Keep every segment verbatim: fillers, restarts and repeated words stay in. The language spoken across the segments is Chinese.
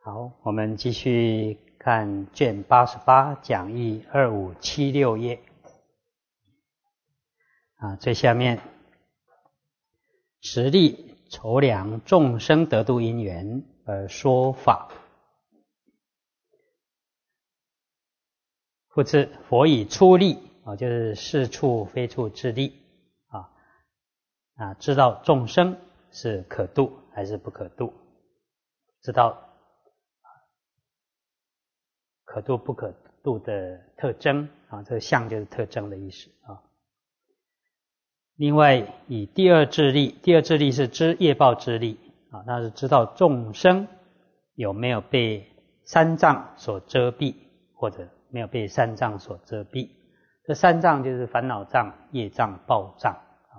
好，我们继续看卷八十八讲义二五七六页啊，最下面实力筹量众生得度因缘而说法。复次，佛以出力啊，就是是处非处之力啊啊，知道众生是可度还是不可度，知道可度不可度的特征啊，这个相就是特征的意思啊。另外，以第二智力，第二智力是知业报之力啊，那是知道众生有没有被三障所遮蔽，或者没有被三障所遮蔽。这三障就是烦恼障、业障、报障啊。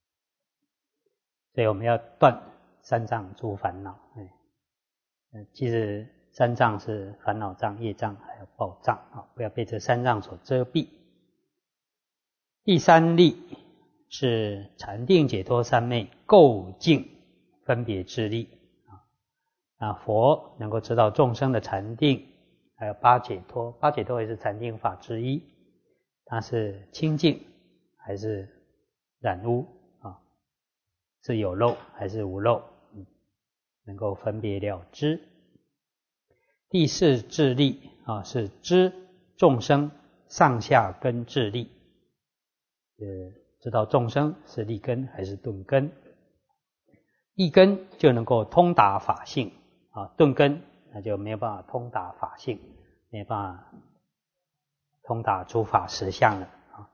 所以我们要断三障诸烦恼。哎，其实三障是烦恼障、业障还有报障啊，不要被这三障所遮蔽。第三力是禅定解脱三昧构境分别之力啊。那佛能够知道众生的禅定，还有八解脱，八解脱也是禅定法之一，它是清净还是染污啊？是有漏还是无漏？嗯，能够分别了知。第四智力啊，是知众生上下根智力，呃，知道众生是立根还是钝根。立根就能够通达法性啊，钝根那就没有办法通达法性，没有办法通达诸法实相了啊。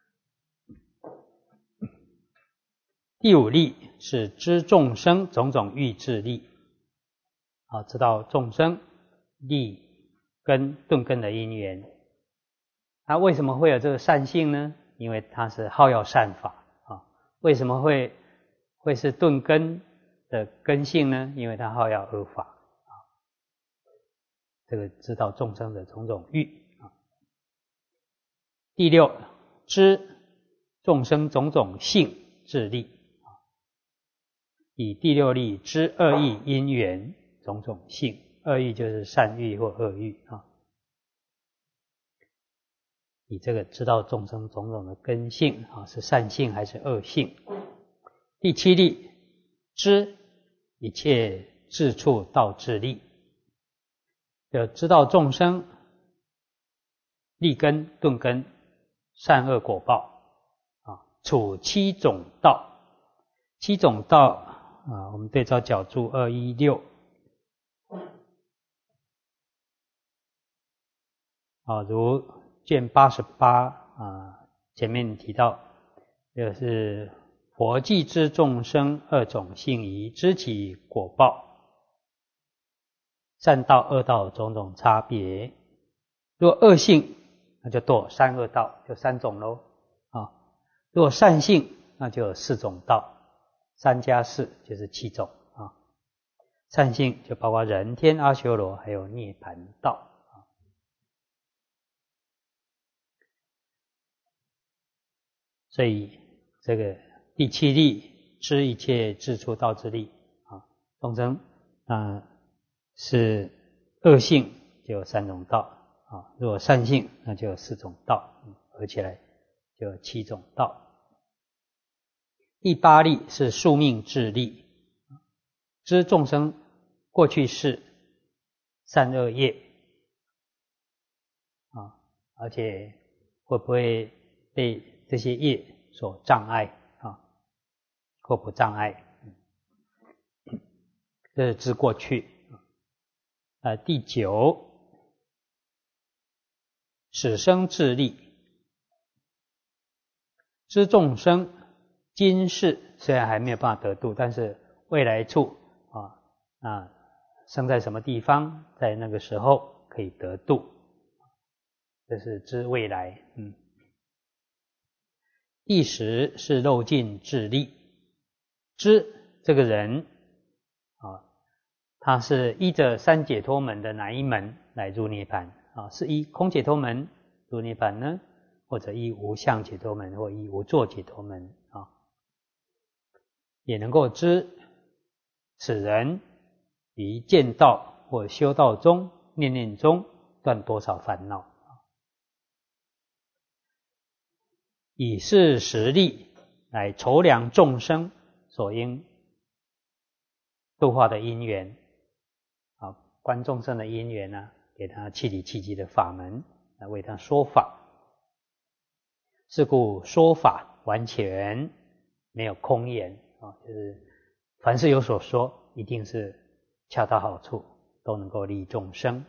第五力是知众生种种欲智力啊，知道众生立根钝根的因缘。它为什么会有这个善性呢？因为它是好要善法啊。为什么会会是钝根的根性呢？因为它好要恶法啊。这个知道众生的种种欲啊。第六，知众生种种性智力啊，以第六力知恶意因缘种种性。恶欲就是善欲或恶欲啊，以这个知道众生种种的根性啊，是善性还是恶性。第七力知一切智处道智力，就知道众生立根钝根善恶果报啊，处七种道。七种道啊，我们对照角注二一六啊，如卷八十八啊，前面提到，就是佛既知众生二种性宜，知其果报，善道恶道种种差别。若恶性，那就堕三恶道，就三种咯啊。若善性，那就有四种道，三加四就是七种啊。善性就包括人天阿修罗还有涅槃道。所以这个第七力知一切智处道之力啊，众生啊是恶性就有三种道啊，如果善性那就有四种道，合起来就有七种道。第八力是宿命智力，知众生过去世善恶业啊，而且会不会被这些业所障碍啊，或不障碍，这是知过去。呃，第九，始生智力，知众生今世虽然还没有办法得度，但是未来处啊啊生在什么地方，在那个时候可以得度，这是知未来。嗯。第十是漏尽智力，知这个人啊，他是依着三解脱门的哪一门来入涅槃啊？是依空解脱门入涅槃呢，或者依无相解脱门，或依无作解脱门啊？也能够知此人于见道或修道中、念念中断多少烦恼。以是实力来筹量众生所应度化的因缘，啊，观众生的因缘呢，给他气理气机的法门，来为他说法。是故说法完全没有空言啊，就是凡是有所说，一定是恰到好处，都能够利益众生。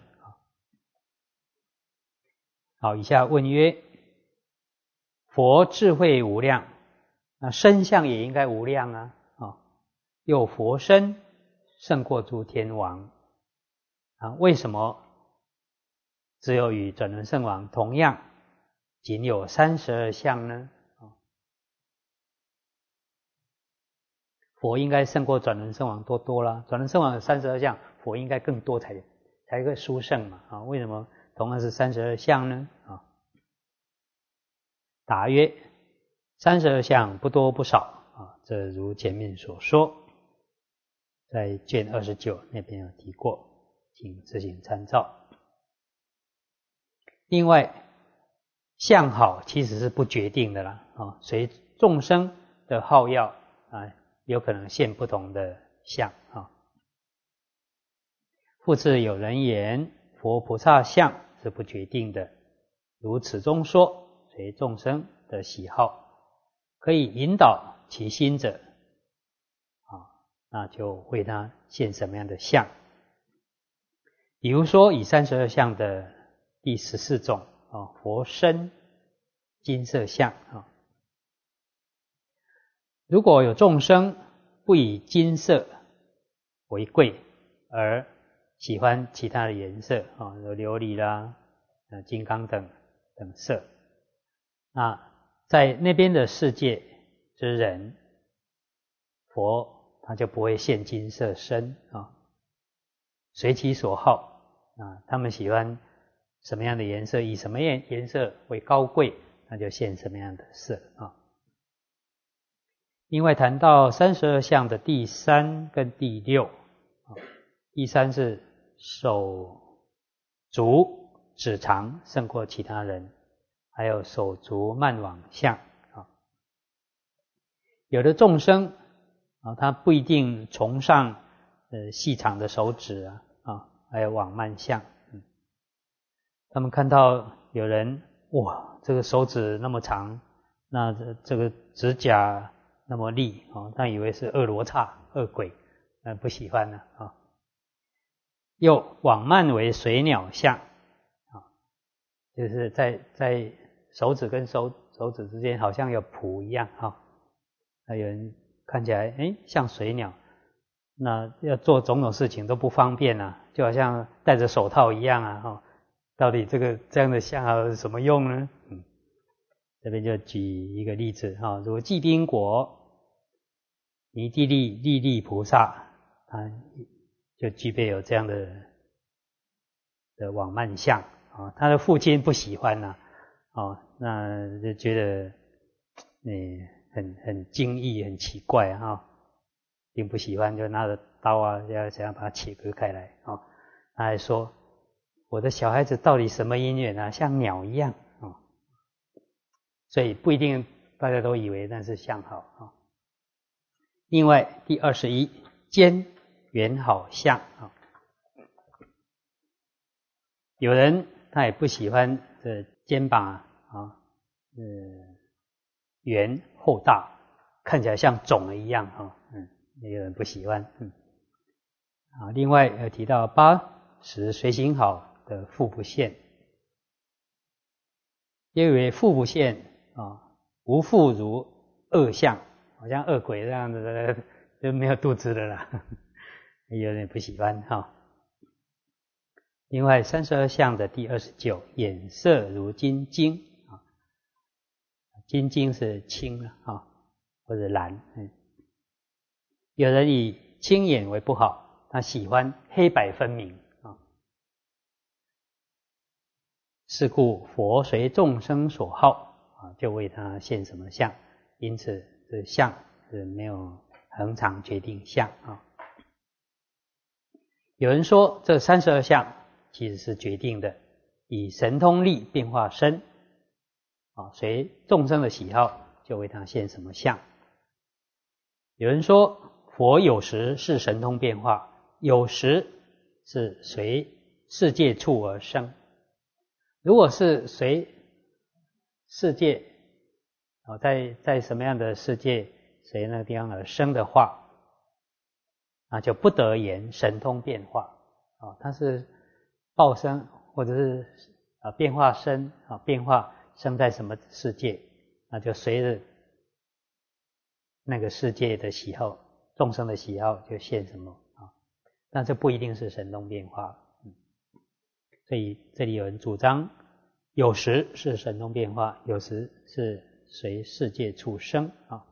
好，以下问曰：佛智慧无量，那身相也应该无量啊！啊，又佛身胜过诸天王啊，为什么只有与转轮圣王同样，仅有三十二相呢？啊，佛应该胜过转轮圣王多多啦，转轮圣王有三十二相，佛应该更多才才会殊胜嘛！啊，为什么同样是三十二相呢？啊，答曰：三十二相不多不少啊，这如前面所说，在卷二十九那边有提过，请自行参照。另外，相好其实是不决定的啦，啊，随众生的好要啊，有可能现不同的相啊。复次有人言，佛菩萨相是不决定的，如此中说，随众生的喜好，可以引导其心者，啊，那就为他现什么样的相。比如说以三十二相的第十四种啊，佛身金色相啊，如果有众生不以金色为贵，而喜欢其他的颜色啊，有琉璃啦、金刚等等色，那在那边的世界之人，佛他就不会现金色身啊，随其所好啊，他们喜欢什么样的颜色，以什么颜颜色为高贵，那就现什么样的色啊。另外谈到三十二相的第三跟第六，啊，第三是手足指长胜过其他人，还有手足慢往相啊。有的众生啊，他不一定崇尚呃细长的手指啊，啊，还有往慢相。嗯，他们看到有人哇，这个手指那么长，那这这个指甲那么利啊，他以为是恶罗刹、恶鬼，呃，不喜欢呢啊。又往慢为水鸟相啊，就是在在手指跟手手指之间好像有蹼一样哈，那有人看起来哎像水鸟，那要做种种事情都不方便啊，就好像戴着手套一样啊哈。到底这个这样的相好是什么用呢？嗯，这边就举一个例子哈，如寂宾国弥帝利利利菩萨，他就具备有这样的的往慢相啊，他的父亲不喜欢呐，啊，那就觉得嗯很很惊异，很奇怪啊，并不喜欢，就拿着刀啊，要想要把它切割开来啊。他还说，我的小孩子到底什么因缘啊，像鸟一样啊，所以不一定大家都以为那是相好啊。另外第二十一，肩缘好相啊，有人他也不喜欢这肩膀啊啊，呃圆厚大，看起来像肿了一样啊，嗯，也有人不喜欢，嗯，啊，另外有提到八十随行好的腹不现，因为腹不现啊，无腹如恶相，好像恶鬼这样子的，就没有肚子的啦，有点不喜欢哈。另外三十二相的第二十九，眼色如金睛啊，金睛是青啊或者蓝，嗯，有人以青眼为不好，他喜欢黑白分明啊。是故佛随众生所好啊，就为他现什么相，因此这相是没有恒常决定相啊。 有人说这三十二相其实是决定的，以神通力变化身，啊，随众生的喜好就为他现什么相。有人说佛有时是神通变化，有时是随世界处而生。如果是随世界，在在什么样的世界随那个地方而生的话，那就不得言神通变化啊，它是报生或者是啊变化生啊变化生在什么世界，那就随着那个世界的喜好，众生的喜好就现什么啊，但这不一定是神通变化。嗯，所以这里有人主张，有时是神通变化，有时是随世界处生啊。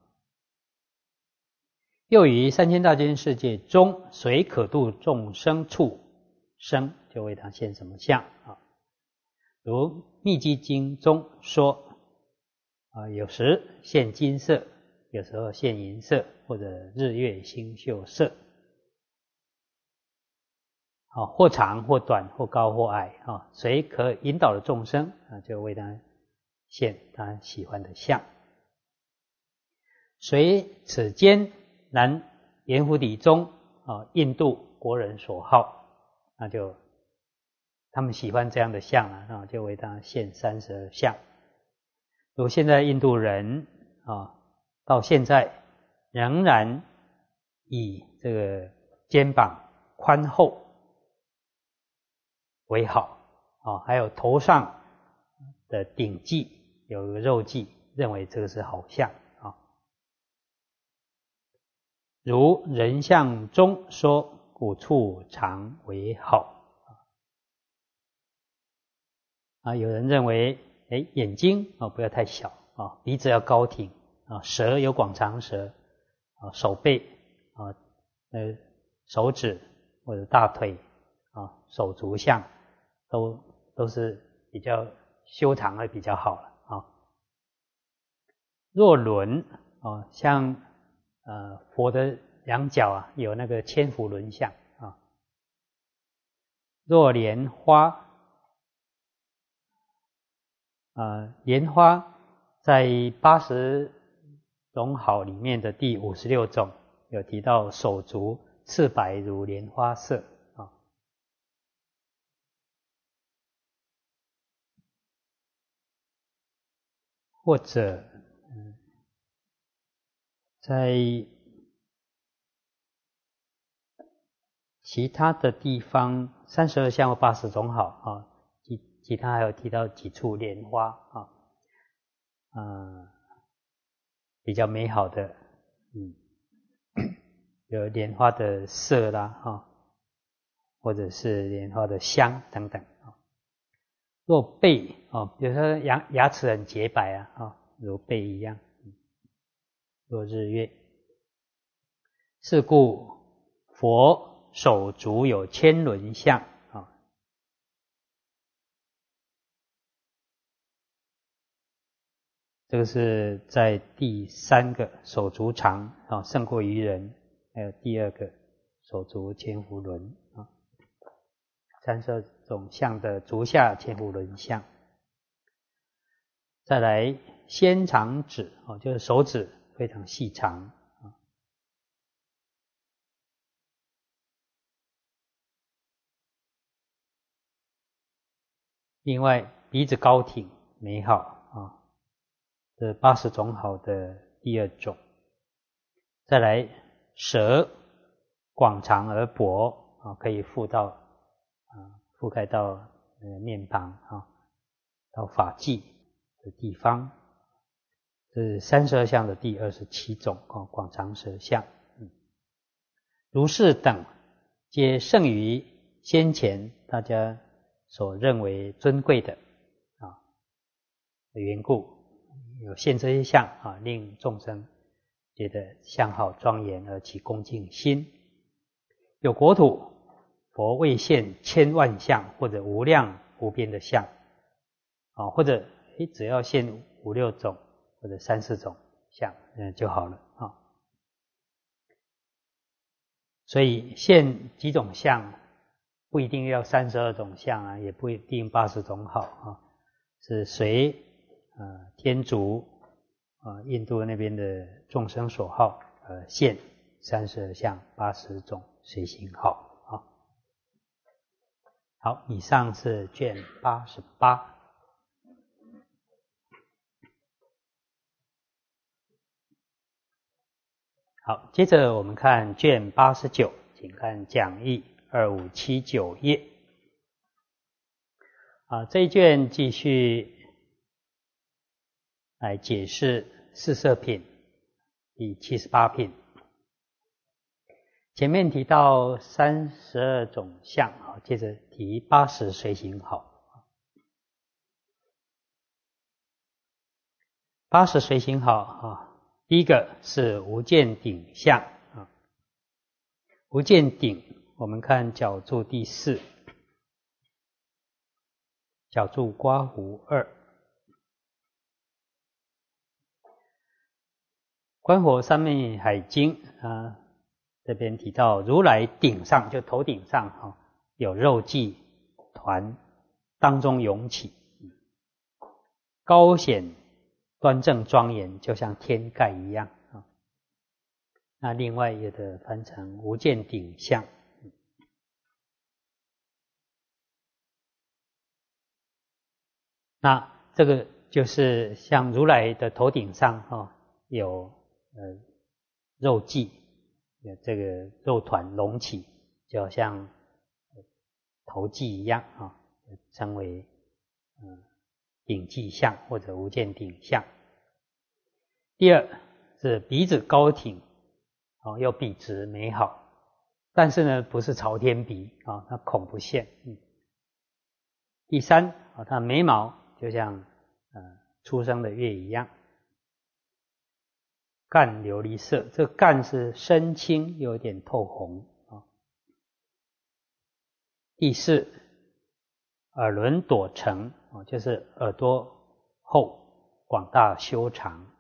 又于三千大千世界中，随可度众生处生，就为他现什么相啊？如密积经中说啊，有时现金色，有时候现银色，或者日月星宿色，啊，或长或短，或高或矮啊，随可引导的众生啊，就为他现他喜欢的相。随此间南阎浮提中啊，印度国人所好，那就他们喜欢这样的相啊，就为他现三十二相。如现在印度人啊，到现在仍然以这个肩膀宽厚为好啊，还有头上的顶髻有个肉髻，认为这个是好相啊。如人相中说，骨处长为好啊。有人认为，哎，眼睛啊不要太小啊，鼻子要高挺啊，舌有广长舌啊，手背啊，呃，手指或者大腿啊，手足相都都是比较修长的比较好了啊。若轮啊，像呃佛的两脚啊有那个千佛轮相啊。若莲花啊，莲花在八十种好里面的第五十六种有提到手足赤白如莲花色啊。或者嗯，在其他的地方三十二相或八十种好啊，其其他还有提到几处莲花啊，呃，比较美好的，嗯，有莲花的色啦啊，或者是莲花的香等等啊。若背啊，比如说牙牙齿很洁白啊啊，如背一样。若日月，是故佛手足有千轮相啊。这个是在第三个手足长啊，胜过于人，还有第二个手足千佛轮啊，三十二种相的足下千佛轮相。再来纤长指啊，就是手指非常细长啊。另外鼻子高挺美好啊，这八十种好的第二种。再来舌广长而薄啊，可以覆到啊覆盖到呃面庞啊，到发际的地方。这是三十二相的第二十七种啊，广长舌相。嗯，如是等皆胜于先前大家所认为尊贵的啊的缘故，有现这些相啊，令众生觉得相好庄严而起恭敬心。有国土，佛为现千万相或者无量无边的相啊，或者诶只要现五六种或者三四种相嗯就好了啊。所以现几种相不一定要三十二种相啊，也不一定八十种好啊，是随呃天竺啊印度那边的众生所好呃现三十二相八十种随行好啊。好，以上是卷八十八。好，接着我们看卷八十九，请看讲义二五七九页。啊，这一卷继续来解释四摄品第七十八品。前面提到三十二种相，啊，接着提八十随行好。八十随行好啊。第一个是无见顶相啊，无见顶，我们看角注第四，角注刮胡二。观火三昧海经啊，这边提到如来顶上，就头顶上啊，有肉髻团，当中涌起，高显端正庄严，就像天盖一样啊。那另外有的翻成无见顶相。那这个就是像如来的头顶上啊，有呃肉髻，有这个肉团隆起，就好像头髻一样啊，称为嗯。顶髻相或者无见顶相。第二是鼻子高挺，哦，又笔直美好，但是呢不是朝天鼻啊，它孔不现。嗯。第三啊，它眉毛就像呃初生的月一样，干琉璃色，这个干是深青，有点透红啊。第四，耳轮朵成，就是耳朵厚广大修长。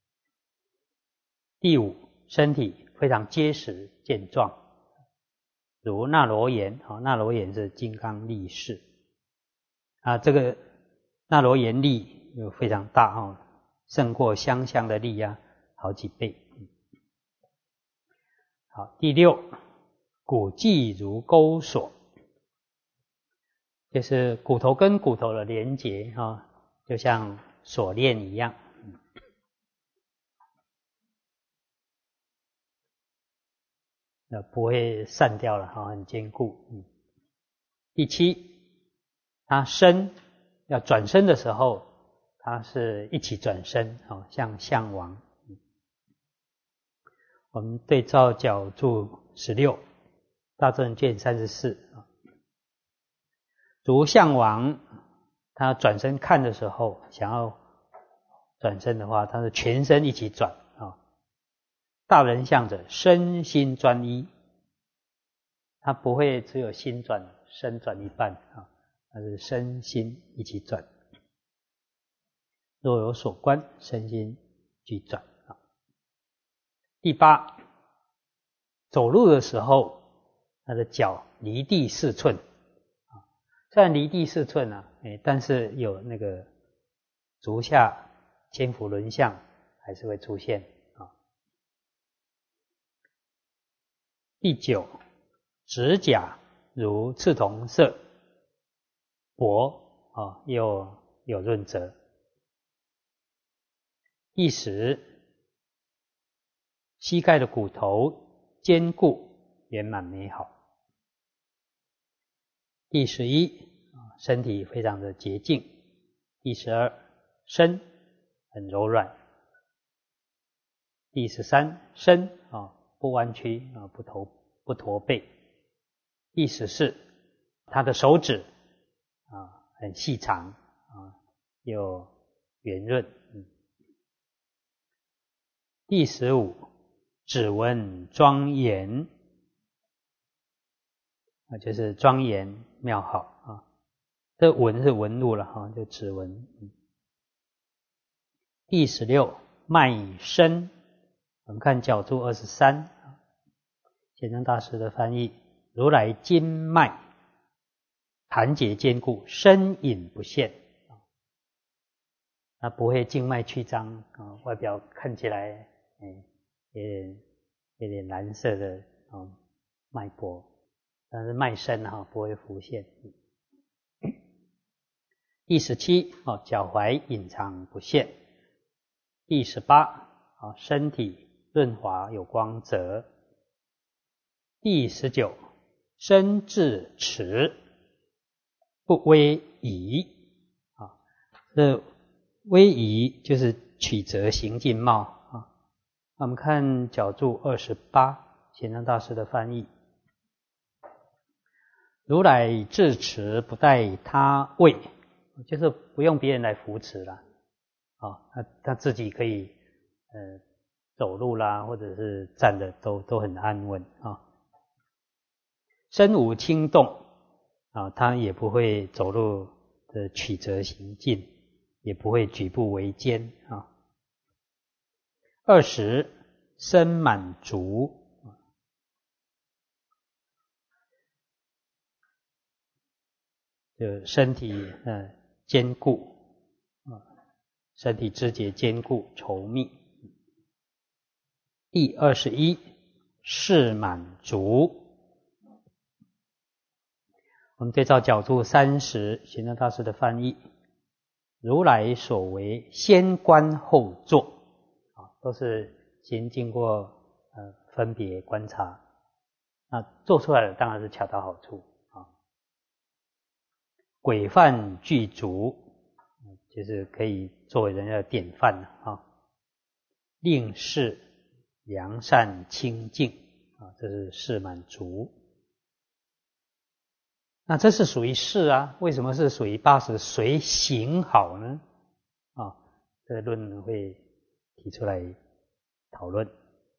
第五，身体非常结实健壮，如那罗延，那罗延是金刚力士啊，这个那罗延力又非常大哦，胜过香香的力啊好几倍。好，第六，骨髻如钩锁，就是骨头跟骨头的连结啊，就像锁链一样。那不会散掉了哈，很坚固。嗯。第七，它身要转身的时候，它是一起转身，哦，像象王。嗯。我们对照角注十六，大正卷三十四啊。如象王，他转身看的时候，想要转身的话，他是全身一起转啊。大人相者，身心专一，他不会只有心转，身转一半啊，他是身心一起转。若有所观，身心俱转啊。第八，走路的时候，他的脚离地四寸啊，虽然离地四寸啊，哎，但是有那个足下千辐轮相还是会出现。第九，指甲如赤铜色，薄啊又有润泽。第十，膝盖的骨头坚固圆满美好。第十一，身体非常的洁净。第十二，身很柔软。第十三，身啊不弯曲啊，不驼不驼背。第十四，他的手指啊很细长啊，又圆润。嗯。第十五，指纹庄严啊，就是庄严妙好啊。这纹是纹路了哈，就指纹。嗯。第十六，脉深。我们看角注二十三，显真大师的翻译，如来经脉痰结坚固，身隐不现，它不会静脉曲张啊，外表看起来哎有点有点蓝色的啊脉搏，但是脉深哈不会浮现。第十七哦，脚踝隐藏不现。第十八啊，身体润滑有光泽。第十九，身至迟不微移啊，这微移就是曲折行进貌啊。我们看角注二十八，玄奘大师的翻译：如来至迟不待他位，就是不用别人来扶持了啊，他他自己可以呃走路啦，或者是站的都都很安稳啊。身无轻动啊，他也不会走路的曲折行进，也不会举步维艰啊。二十，身满足，就身体呃坚固啊，身体肢节坚固稠密。第二十一，事满足。我们对照角注三十，玄奘大师的翻译：如来所为先观后作啊，都是先经过呃分别观察，那做出来的当然是恰到好处啊。规范具足，就是可以作为人家的典范啊。令事良善清净啊，这是事满足。那这是属于事啊，为什么是属于八十随行好呢？啊，这个论会提出来讨论。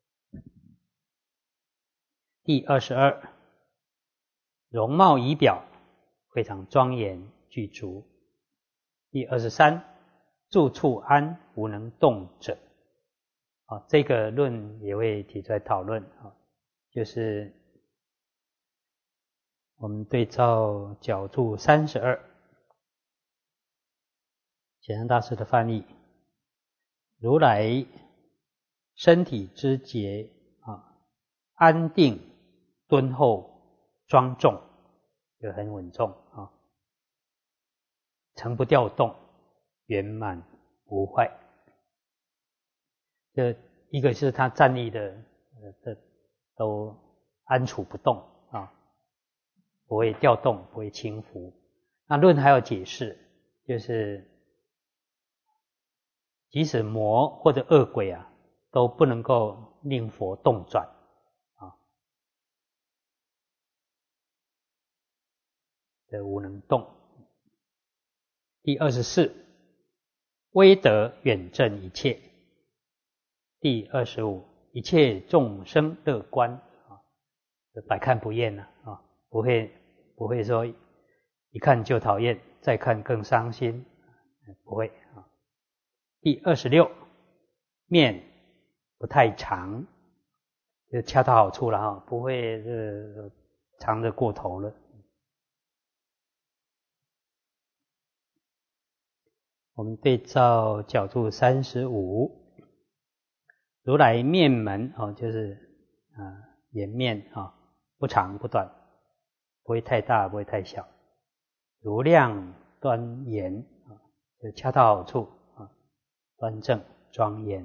第二十二，容貌仪表非常庄严具足。第二十三，住处安无能动者。啊，这个论也会提出来讨论啊，就是我们对照角注三十二，玄奘大师的翻译：如来身体肢节啊，安定敦厚庄重，就很稳重啊，诚不调动，圆满无坏。这一个是他站立的呃这都安处不动啊，不会调动，不会轻浮。那论还要解释，就是即使魔或者恶鬼啊，都不能够令佛动转啊，这无能动。第二十四，威德远震一切。第二十五，一切众生乐观啊，百看不厌啊，啊，不会不会说一看就讨厌，再看更伤心，不会啊。第二十六，面不太长，就恰到好处了哈，不会这长得过头了。我们对照角注三十五。如来面门哦，就是啊、呃、颜面啊、哦，不长不短，不会太大，不会太小，如亮端严啊，就恰到好处啊，端正庄严。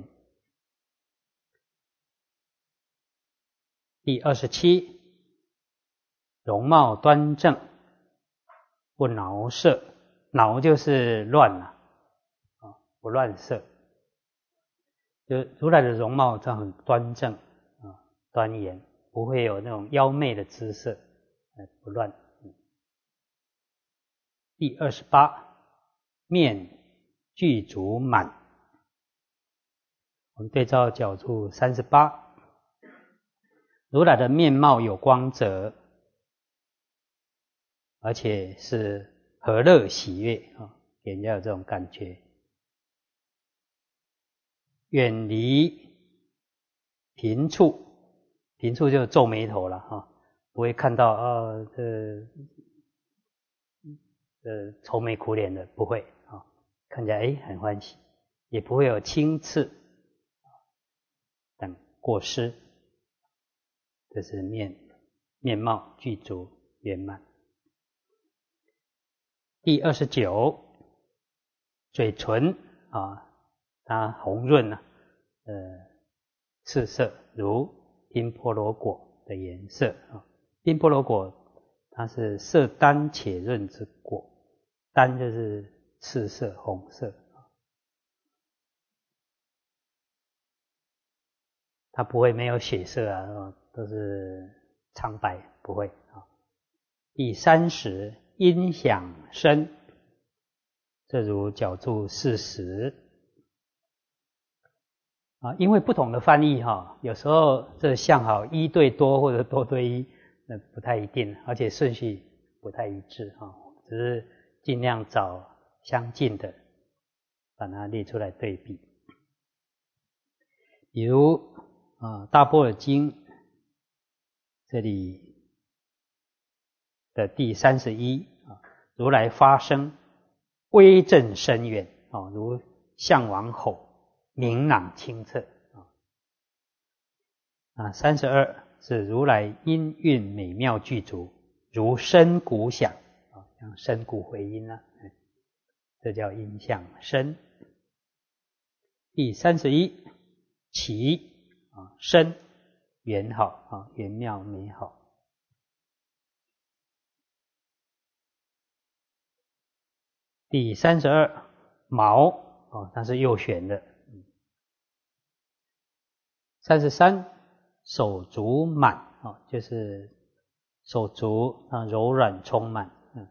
第二十七，容貌端正，不挠色，挠就是乱了啊，不乱色。就如来的容貌这样很端正啊，端严，不会有那种妖媚的姿色，不乱。第二十八，面具足满。我们对照角注三十八，如来的面貌有光泽，而且是和乐喜悦啊，给人家有这种感觉。远离贫处，贫处就皱眉头了哈，不会看到啊这呃愁眉苦脸的，不会啊、哦，看起来哎很欢喜，也不会有轻次等过失，这是面面貌具足圆满。第二十九，嘴唇啊，它红润啊，呃，赤色如宾波罗果的颜色啊。宾波罗果它是色丹且润之果，丹就是赤色红色，它不会没有血色啊，都是苍白，不会啊。第三十，音响声，这如角柱四十啊，因为不同的翻译哈，有时候这相好一对多或者多对一，那不太一定，而且顺序不太一致哈，只是尽量找相近的，把它列出来对比。比如啊，《大般若经》这里的第三十一啊，如来发声，威震深远啊，如象王吼，明朗清澈啊。啊，三十二是如来音韵美妙具足，如笙鼓响啊，像笙鼓回音啊，这叫音相声。第三十一，其啊声圆好啊，圆妙美好。第三十二，毛啊，它是右旋的。三十三，手足满啊，就是手足啊柔软充满。嗯。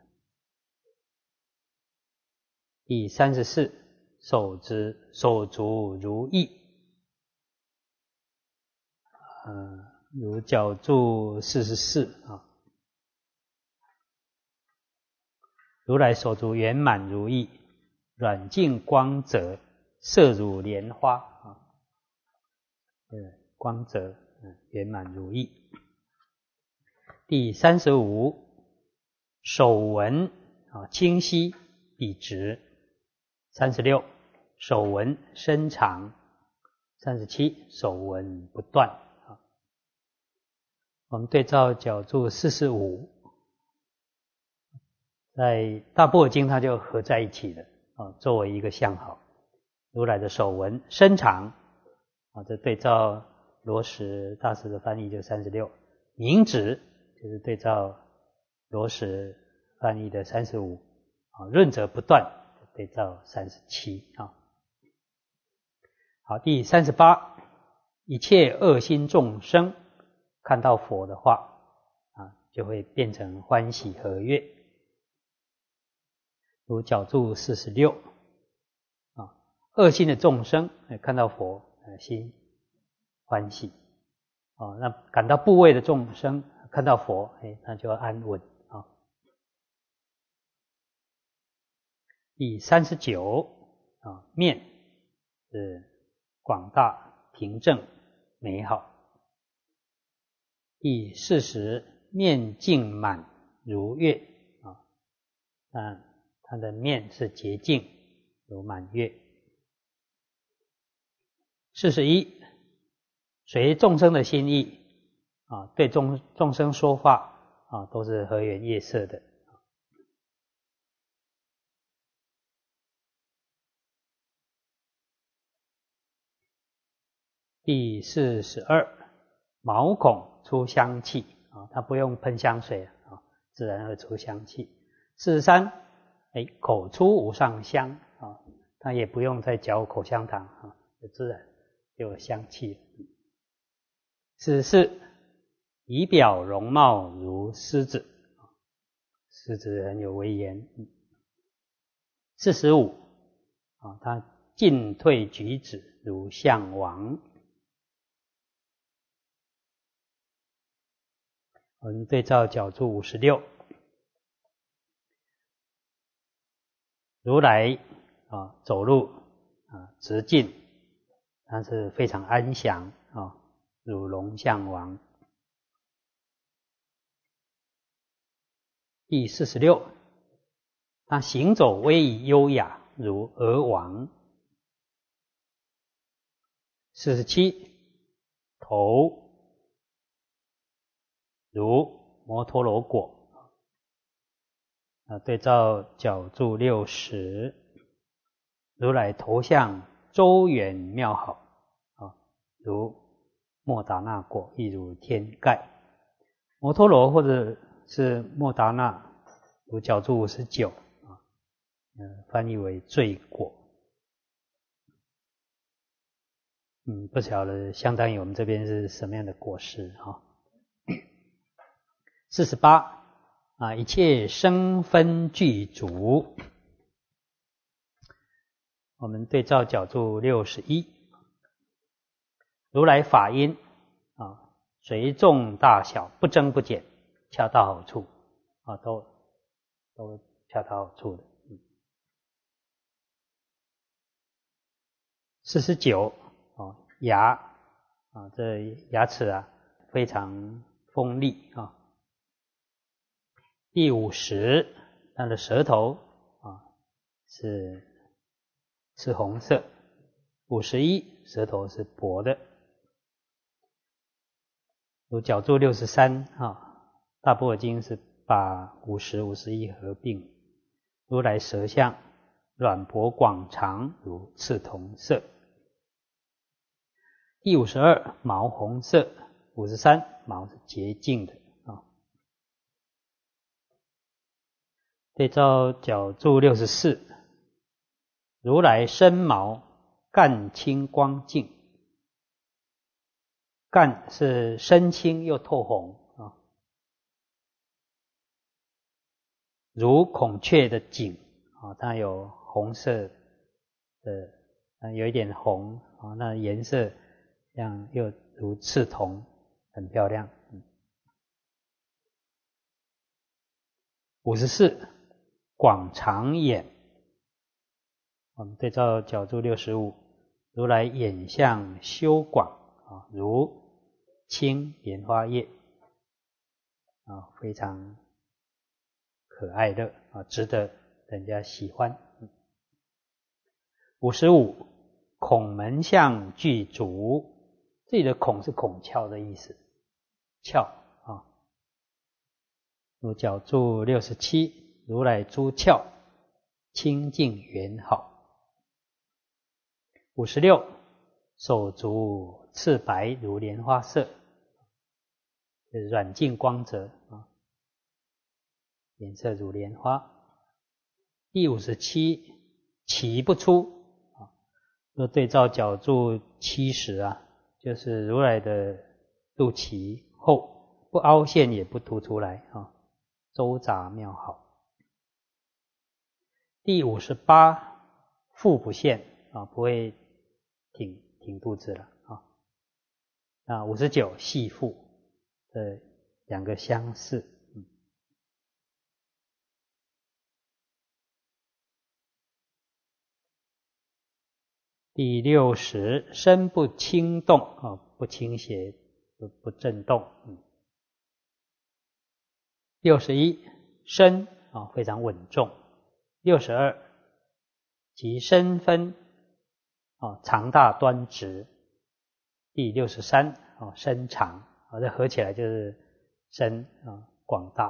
第三十四，手指手足如意，呃，如角柱四十四啊。如来手足圆满如意，软净光泽，色如莲花啊。光泽圆满如意。第三十五，手纹啊清晰笔直。三十六，手纹伸长。三十七，手纹不断啊。我们对照角柱四十五，在大般若经它就合在一起了啊，作为一个相好。如来的手纹伸长啊，这对照罗什大师的翻译就三十六，明直就是对照罗什翻译的三十五啊，润泽不断对照三十七啊。好，第三十八，一切恶心众生看到佛的话啊，就会变成欢喜和悦，如角柱四十六啊，恶心的众生看到佛心欢喜啊，那感到怖畏的众生看到佛，哎，那就安稳啊。第三十九啊，面是广大平正美好。第四十，面净满如月啊，那它的面是洁净如满月。四十一，随众生的心意啊，对众众生说话啊，都是和颜悦色的。第四十二，毛孔出香气啊，它不用喷香水啊，自然会出香气。四十三，哎，口出无上香啊，它也不用再嚼口香糖啊，就自然就有香气。四十四，仪表容貌如狮子，狮子很有威严。四十五，啊，它进退举止如象王。我们对照角柱五十六，如来啊走路啊直进，它是非常安详啊，如龙象王。第四十六， 他行走威仪优雅，如鹅王。四十七，头如摩陀罗果。啊，对照角柱六十，如来头像周圆妙好，啊，如莫达那果，亦如天盖。摩陀罗或者是莫达那，如角柱五十九，啊，呃，翻译为罪果。嗯，不晓得相当于我们这边是什么样的果实哈。四十八啊，一切生分具足。我们对照角柱六十一，如来法音啊，随众大小不增不减，恰到好处啊，都都恰到好处的。四十九啊，牙啊，这牙齿啊非常锋利啊。第五十，它的舌头啊是是红色。五十一，舌头是薄的。如角柱六十三啊，大般若经是把五十、五十一合并。如来舌相软薄广长，如赤铜色。第五十二，毛红色。五十三，毛是洁净的啊。对照角柱六十四，如来身毛干青光净。干是深青又透红啊，如孔雀的颈啊，它有红色的，有一点红啊，那颜色像又如赤铜，很漂亮。五十四，广长眼。我们对照角柱六十五，如来眼相修广啊，如青莲花叶啊，非常可爱的啊，值得人家喜欢。五十五，孔门相具足。这里的孔是孔窍的意思，窍啊。如角柱六十七，如来诸窍清净圆好。五十六，手足赤白如莲花色，软净光泽啊，颜色如莲花。第五十七，脐不出啊，若对照角柱七十啊，就是如来的肚脐厚，不凹陷也不凸出来啊，周匝妙好。第五十八，腹不现啊，不会挺挺肚子了啊。啊，五十九，细腹，这两个相似。嗯、第六十，身不轻动啊，不倾斜，不不震动。嗯、六十一，身啊非常稳重。六十二，其身分啊长大端直。第六十三啊，身长啊，这合起来就是身啊广大，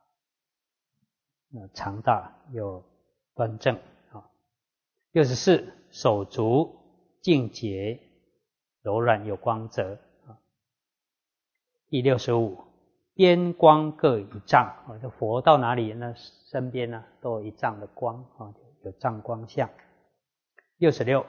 啊长大又端正啊。六十四，手足净洁柔软有光泽啊。第六十五，边光各一丈啊，这佛到哪里，那身边呢都有一丈的光啊，有丈光相。六十六，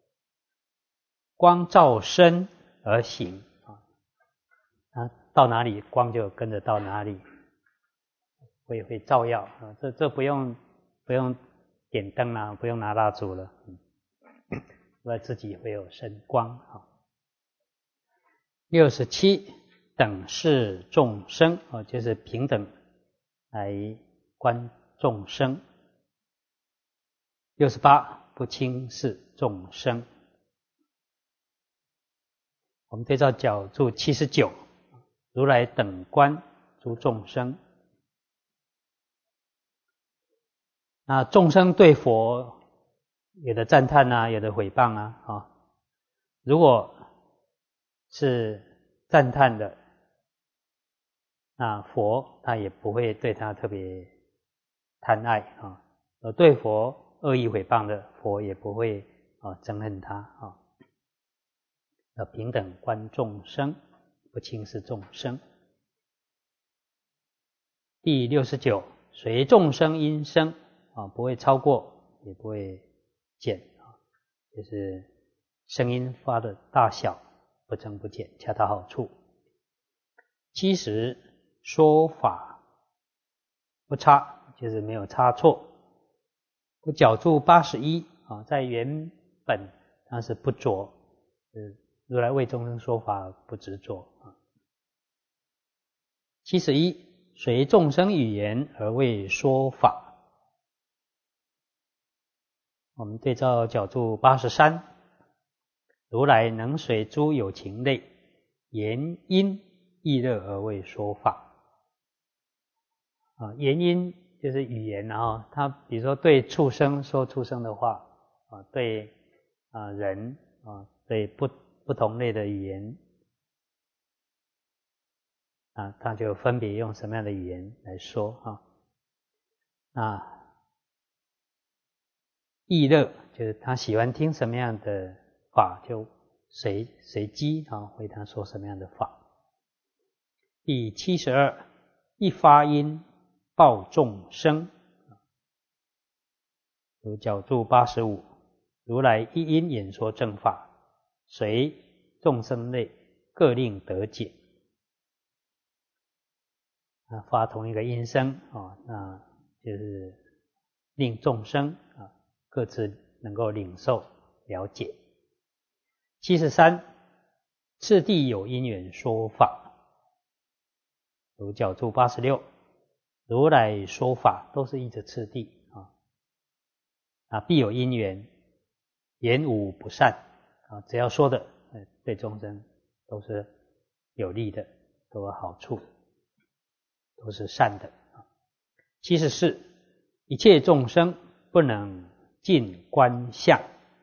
光照身而行啊，到哪里光就跟着到哪里，会会照耀啊，这这不用不用点灯啊，不用拿蜡烛了，嗯，我自己会有身光啊。六十七，等视众生啊，就是平等来观众生。六十八，不轻视众生。我们对照角柱七十九，如来等观诸众生。 那众生对佛有的赞叹啊，有的毁谤啊，啊，如果是赞叹的，那佛他也不会对他特别贪爱啊；而对佛恶意毁谤的，佛也不会啊憎恨他啊。要平等观众生，不轻视众生。第六十九，随众生因生啊，不会超过，也不会减啊，就是声音发的大小不增不减，恰到好处。七十，说法不差，就是没有差错。不矫注八十一啊，在原本它是不着，是如来为众生说法不执着啊。七十一，随众生语言而为说法。我们对照矫注八十三，如来能随诸有情类言因意乐而为说法。啊，言因就是语言啊，他比如说对畜生说畜生的话啊，对啊人啊，对不不同类的语言啊，他就分别用什么样的语言来说啊？啊，意乐就是他喜欢听什么样的法，就随随机啊为他说什么样的法。第七十二，一发音报众生，如矫注八十五，如来一因演说正法，随众生类各令得解。啊，发同一个音声啊，那就是令众生啊各自能够领受了解。七十三，次第有因缘说法，如矫注八十六，如来说法都是依着次第啊，啊必有因缘，言无不善啊，只要说的对众生都是有利的，都有好处，都是善的。七十四，一切众生不能尽观相，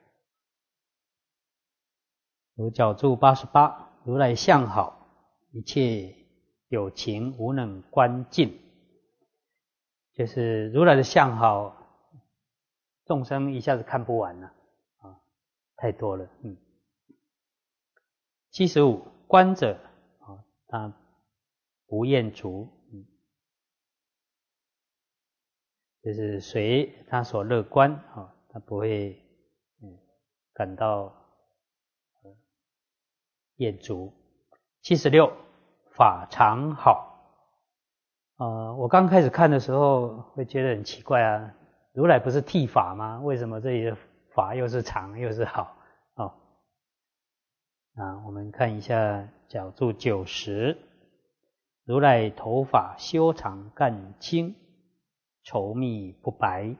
如矫注八十八，如来相好，一切有情无能观尽，就是如来的相好，众生一下子看不完了啊，太多了。嗯。七十五，观者啊，他不厌足，嗯，就是随他所乐观啊，他不会嗯感到厌足。七十六，法常好。呃，我刚开始看的时候会觉得很奇怪啊，如来不是剃法吗？为什么这里的法又是常又是好？哦，啊，我们看一下矫注九十，如来头发修长干青，稠密不白。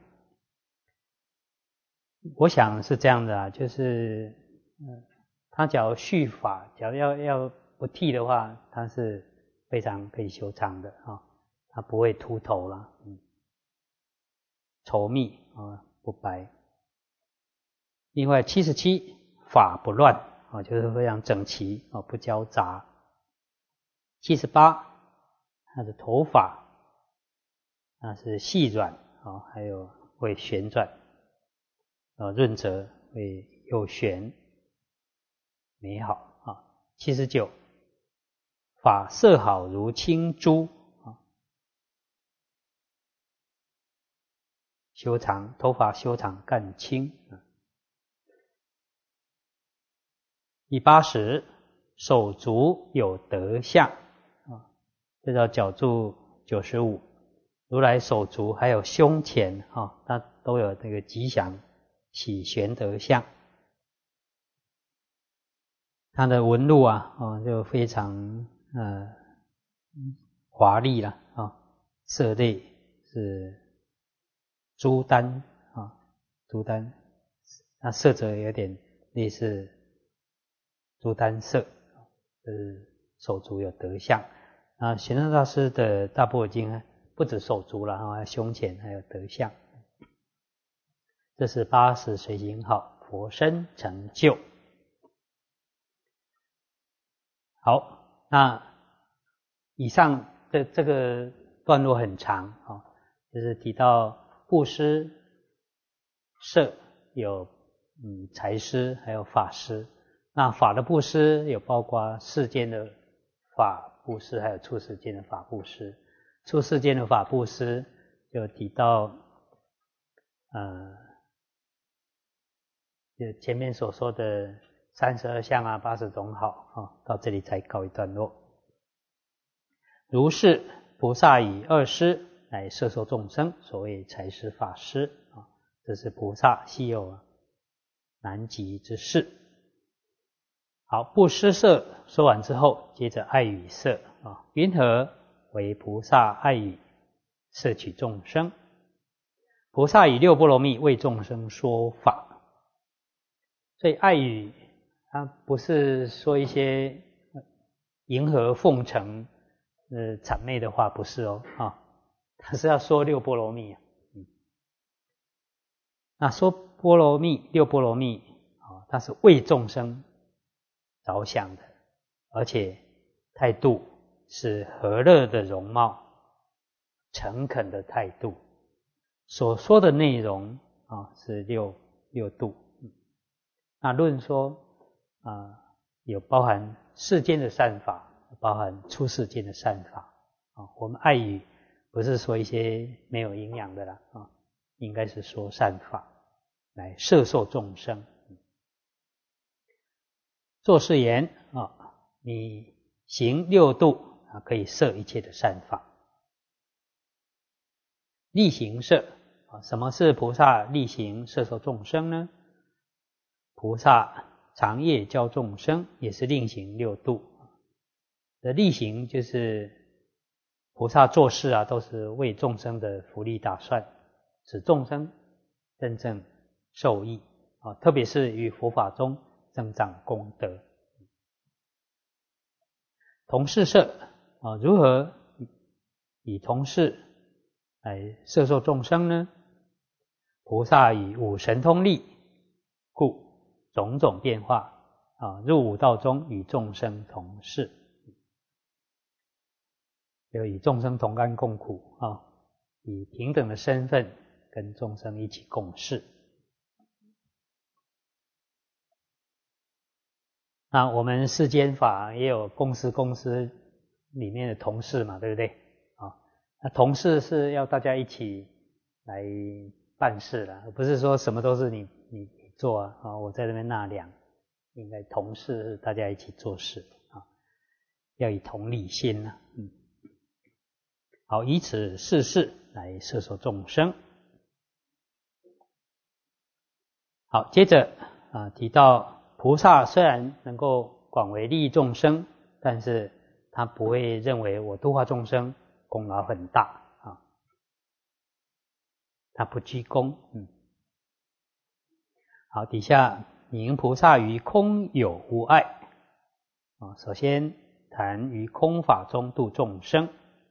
我想是这样的啊，就是嗯，他假如续发，假如要要不剃的话，他是非常可以修长的啊，他不会秃头了。嗯，稠密啊，不白。另外七十七，发不乱啊，就是非常整齐啊，不交杂。七十八，他的头发那是细软啊，还有会旋转啊，润泽会有旋美好啊。七十九，发色好如青珠啊，修长头发修长干青啊。第八十，手足有德相啊，这叫矫注九十五，如来手足还有胸前啊，它都有这个吉祥喜玄德相，它的纹路啊，哦就非常呃华丽了啊，色类是朱丹啊，朱丹，那色泽有点类似朱丹色，就是手足有德相。啊，玄奘大师的大般若经不止手足了啊，胸前还有德相。 这是八十随行好，佛身成就。好，那以上的这个段落很长啊，就是提到布施舍有嗯财施，还有法施。那法的布施有包括世间的法布施，还有出世间的法布施。出世间的法布施就提到呃，就前面所说的三十二相啊，八十种好啊，到这里才告一段落。如是菩萨以二施来摄受众生，所谓财施法施啊，这是菩萨稀有难及之事。好，布施舍说完之后，接着爱语舍啊，云何为菩萨爱语摄取众生？菩萨以六波罗蜜为众生说法。所以爱语它不是说一些迎合奉承呃谄媚的话，不是哦啊，它是要说六波罗蜜啊。嗯，那说波罗蜜六波罗蜜啊，它是为众生着想的，而且态度是和乐的容貌，诚恳的态度。所说的内容啊是六六度。那论说啊，有包含世间的善法，包含出世间的善法啊。我们爱语不是说一些没有营养的啦啊，应该是说善法来摄受众生。作是言啊，你行六度啊，可以摄一切的善法。力行摄啊，什么是菩萨力行摄受众生呢？菩萨长夜教众生，也是令行六度。的力行就是菩萨做事啊，都是为众生的福利打算，使众生真正受益啊，特别是于佛法中增长功德。同事摄啊，如何以同事来摄受众生呢？菩萨以五神通力，故种种变化啊，入五道中与众生同事，就与众生同甘共苦啊，以平等的身份跟众生一起共事。那我们世间法也有公司公司里面的同事嘛，对不对啊？那同事是要大家一起来办事啦，而不是说什么都是你你做啊，啊我在这边纳凉。应该同事是大家一起做事啊，要以同理心啊。嗯，好，以此四事来摄受众生。好，接着啊提到菩萨虽然能够广为利益众生，但是他不会认为我度化众生功劳很大啊，他不居功。嗯，好，底下名菩萨于空有无碍啊。首先谈于空法中度众生。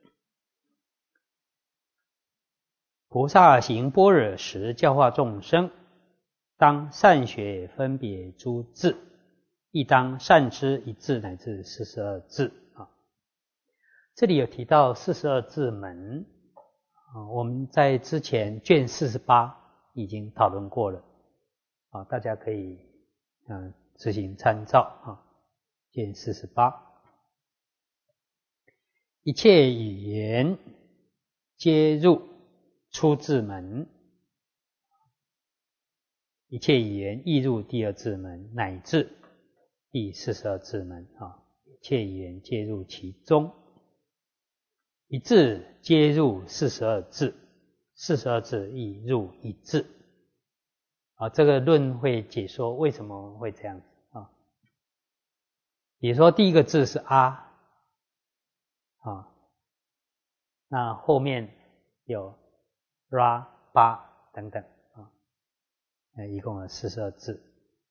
菩萨行般若时教化众生，当善学分别诸智，亦当善知一智乃至四十二智啊。这里有提到四十二智门啊，我们在之前卷四十八已经讨论过了啊，大家可以嗯自行参照啊。卷四十八，一切语言皆入初智门，一切语言亦入第二智门，乃至第四十二智门啊，一切语言皆入其中，一智皆入四十二智，四十二智亦入一智啊。这个论会解说为什么会这样子啊。比如说第一个字是阿啊，那后面有拉、巴等等啊，一共有四十二字。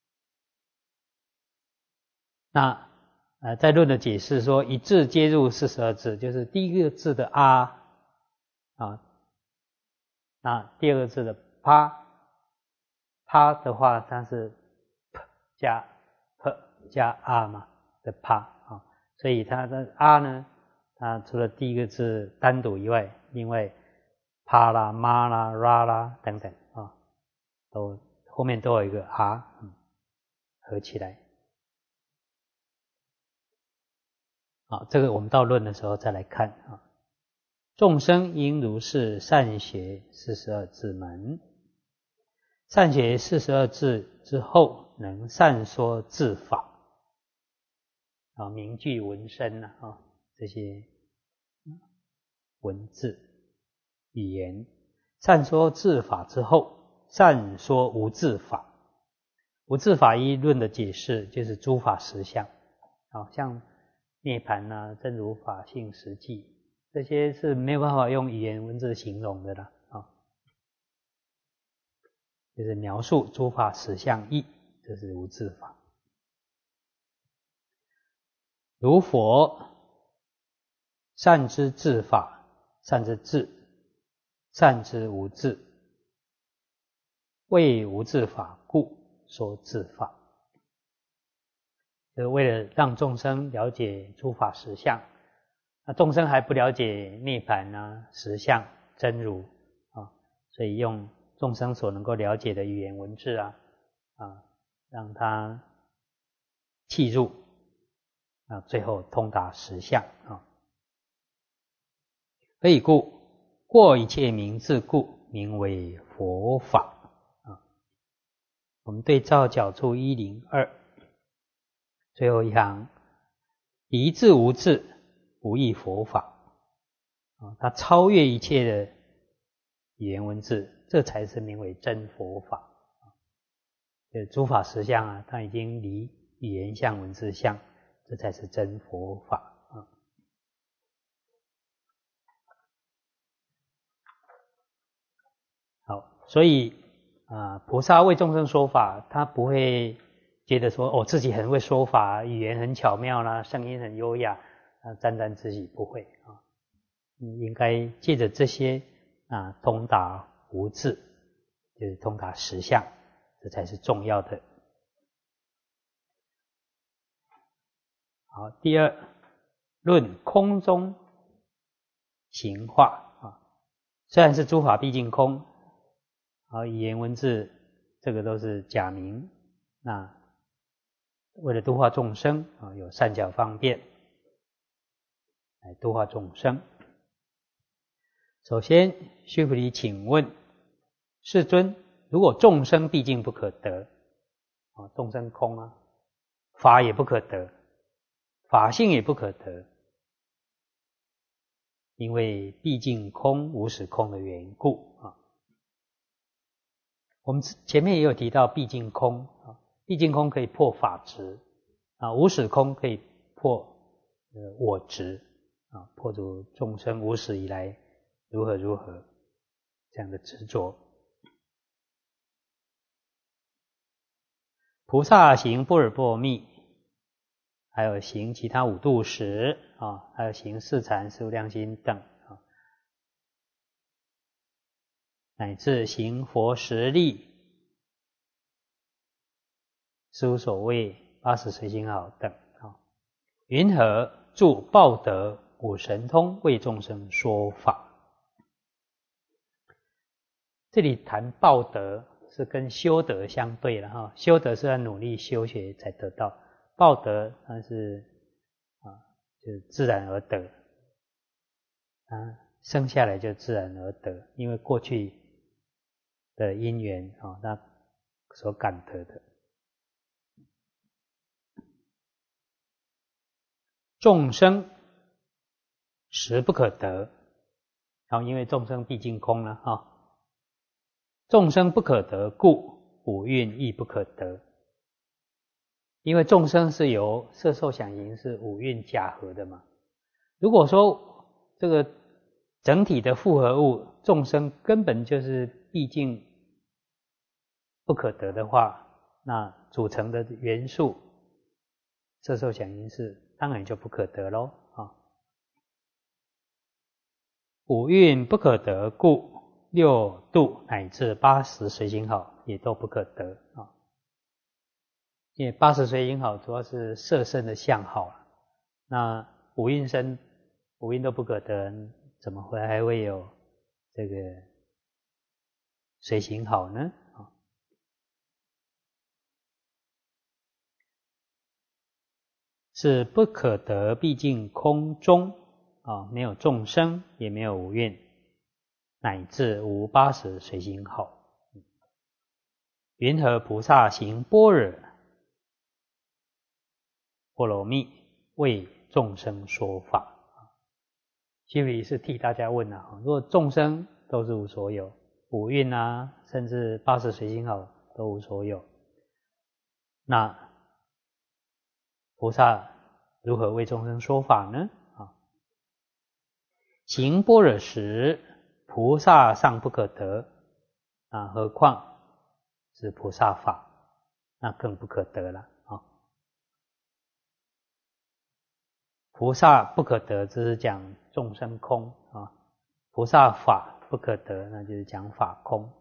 那呃，在论的解释说，一字皆入四十二字，就是第一个字的阿啊，那第二个字的巴啪的话，它是 p 加 p 加 r 嘛的啪啊，所以它的 r 呢，它除了第一个字单独以外，另外啪啦、妈啦、啦啦等等啊，都后面都有一个 r， 嗯，合起来。啊，这个我们到论的时候再来看啊。众生应如是善学四十二字门，善学四十二字之后，能善说字法啊，名句文身啊，啊这些文字语言，善说字法之后，善说无字法。无字法一论的解释就是诸法实相，啊，像涅槃啊、真如法性实际，这些是没有办法用语言文字形容的啦，啊，就是描述诸法实相义，这是无字法。如佛善知字法，善知字，善知无字，为无字法故说字法。就是为了让众生了解诸法实相，那众生还不了解涅槃啊、实相、真如啊，所以用众生所能够了解的语言文字啊，啊，让他契入啊，最后通达实相啊。何以故？过一切名字故，名为佛法啊。我们对照角注一零二。最后一行，一字无字，不异佛法啊，它超越一切的语言文字，这才是名为真佛法啊。这诸法实相啊，它已经离语言相、文字相，这才是真佛法啊。好，所以啊，菩萨为众生说法，他不会觉得说哦自己很会说法，语言很巧妙啦，声音很优雅，啊沾沾自喜，不会啊。应该借着这些啊通达无字，就是通达实相，这才是重要的。好，第二论空中行化啊，虽然是诸法毕竟空，啊语言文字这个都是假名，那为了度化众生啊，有善巧方便来度化众生。首先，须菩提，请问世尊，如果众生毕竟不可得啊，众生空啊，法也不可得，法性也不可得，因为毕竟空无始空的缘故啊。我们前面也有提到毕竟空啊，毕竟空可以破法执啊，无始空可以破呃我执啊，破除众生无始以来如何如何这样的执着。菩萨行般若波罗蜜，还有行其他五度时啊，还有行四禅、十无量心等啊，乃至行佛十力、十无所谓、八十随行好等啊，云何助报得五神通，为众生说法？这里谈报德是跟修德相对了哈，修德是要努力修学才得到，报德它是啊，就是自然而得啊，生下来就自然而得，因为过去的因缘啊，那所感得的。众生实不可得，好，因为众生毕竟空了哈。众生不可得故，五蕴亦不可得。因为众生是由色受想行识五蕴假合的嘛。如果说这个整体的复合物众生根本就是毕竟不可得的话，那组成的元素色受想行识当然就不可得咯啊。五蕴不可得故，六度乃至八十随行好也都不可得啊。因为八十随行好主要是色身的相好，那五蕴身五蕴都不可得，怎么会还会有这个随行好呢？是不可得，毕竟空中啊，没有众生，也没有五蕴，乃至无八十随行好。云何菩萨行般若波罗蜜，为众生说法？须弥是替大家问啊，如果众生都是无所有，五蕴啊，甚至八十随行好都无所有，那菩萨如何为众生说法呢？啊，行般若时，菩萨尚不可得啊，何况是菩萨法，那更不可得了啊。菩萨不可得，这是讲众生空啊；菩萨法不可得，那就是讲法空。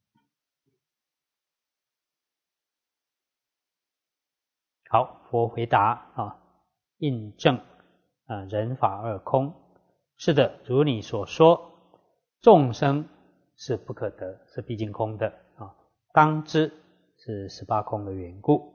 好，佛回答啊，印证啊，人法二空。是的，如你所说，众生是不可得，是毕竟空的啊。当知是十八空的缘故。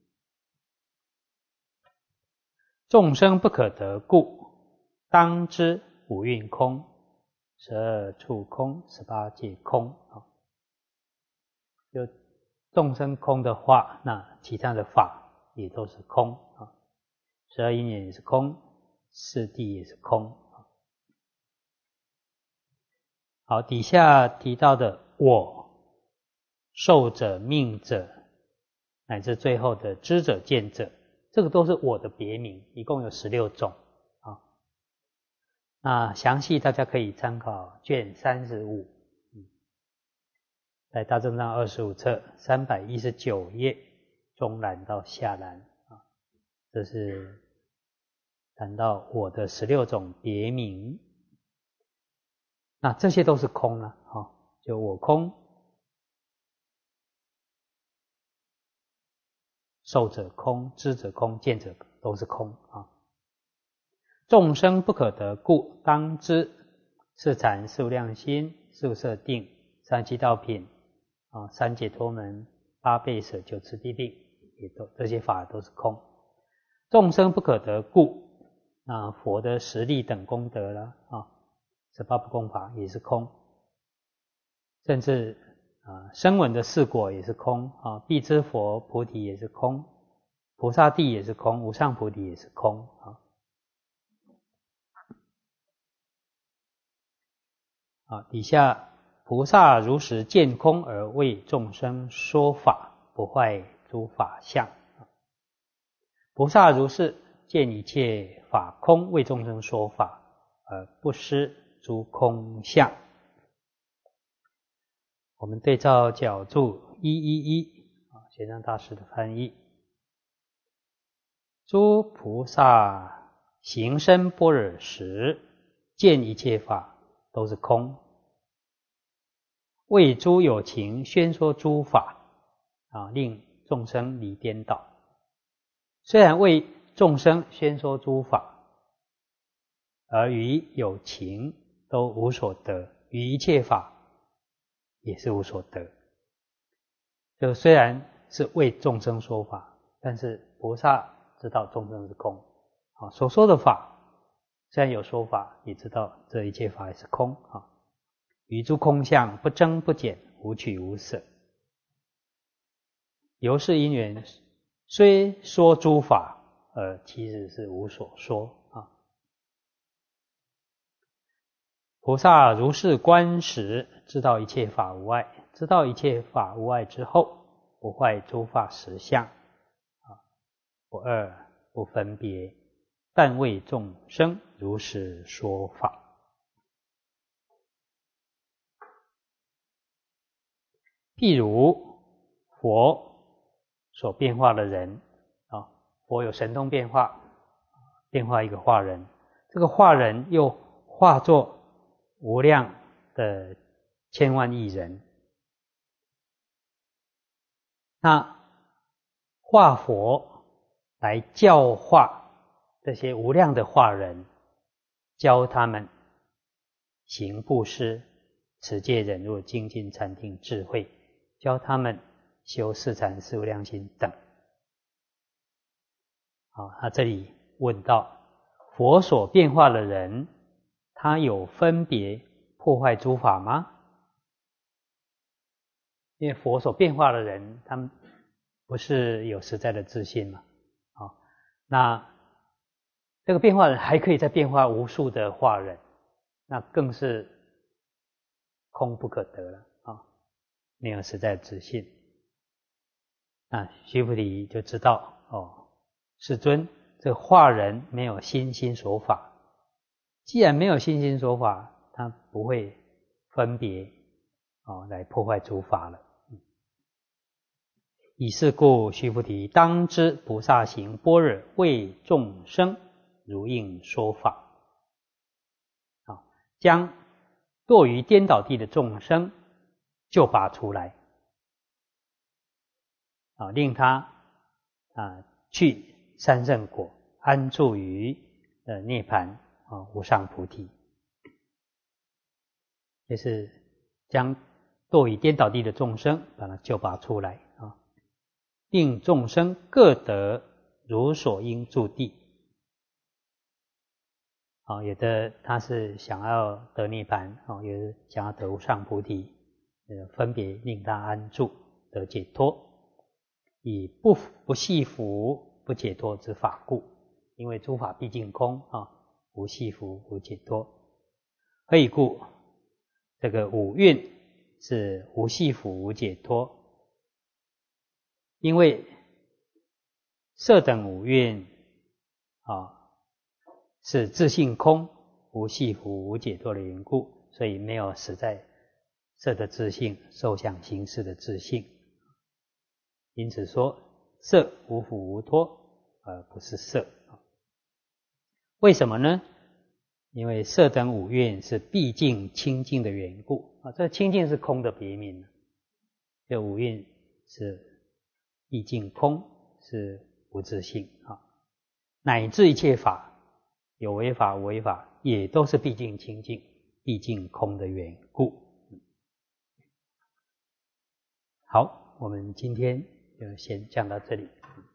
众生不可得故，当知五蕴空，十二处空，十八界空啊。就众生空的话，那其他的法也都是空啊。十二因缘也是空，四谛也是空。好，底下提到的我、受者、命者，乃至最后的知者、见者，这个都是我的别名，一共有十六种啊。那详细大家可以参考卷三十五，在大正藏二十五册三百一十九页中栏到下栏啊，这是谈到我的十六种别名。那这些都是空了啊，就我空、受者空、知者空、见者都是空啊。众生不可得故，当知四禅、四无量心、四无色定、三七道品啊、三解脱门、八倍舍、九次第定，也都这些法都是空。众生不可得故，那佛的十力等功德了啊，十八不共法也是空，甚至啊声闻的四果也是空啊，必知佛菩提也是空，菩萨地也是空，无上菩提也是空啊。啊，底下菩萨如实见空而为众生说法，不坏诸法相。菩萨如是见一切法空，为众生说法，而不失诸空相。我们对照角注一一一啊，玄奘大师的翻译：诸菩萨行深般若时，见一切法都是空，为诸有情宣说诸法啊，令众生离颠倒。虽然为众生宣说诸法，而于有情都无所得，于一切法也是无所得。就虽然是为众生说法，但是菩萨知道众生是空啊，所说的法虽然有说法，也知道这一切法也是空啊。于诸空相不增不减，无取无舍。由是因缘，虽说诸法，而其实是无所说啊。菩萨如是观时，知道一切法无碍，知道一切法无碍之后，不坏诸法实相啊，不二不分别，但为众生如实说法。譬如佛所变化的人啊，佛有神通变化，变化一个化人，这个化人又化作无量的千万亿人， 那化佛来教化这些无量的化人，教他们行布施、持戒、忍辱、精进、禅定、智慧，教他们修四禅、四无量心等。好，他这里问到，佛所变化的人，他有分别破坏诸法吗？因为佛所变化的人，他们不是有实在的自信嘛？啊，那这个变化人还可以再变化无数的化人，那更是空不可得了啊！没有实在的自信。那须菩提就知道哦，世尊，这化人没有心心所法，既然没有心心所法，他不会分别哦来破坏诸法了。以是故，须菩提当知菩萨行般若为众生如应说法，啊，将堕于颠倒地的众生救拔出来，啊，令他啊去三圣果，安住于呃涅槃啊无上菩提，就是将堕于颠倒地的众生把它救拔出来啊。令众生各得如所应住地。啊，有的他是想要得涅槃，啊，有的想要得无上菩提，呃，分别令他安住得解脱，以不不系缚不解脱之法故，因为诸法毕竟空啊，无系缚无解脱。何以故？这个五蕴是无系缚无解脱。因为色等五蕴啊是自性空，无系缚无解脱的缘故，所以没有实在色的自性、受想行识的自性。因此说色无缚无脱，而不是色。为什么呢？因为色等五蕴是毕竟清净的缘故啊，这清净是空的别名，这五蕴是毕竟空，是无自性啊，乃至一切法，有为法无为法，也都是毕竟清净、毕竟空的缘故。好，我们今天就先讲到这里。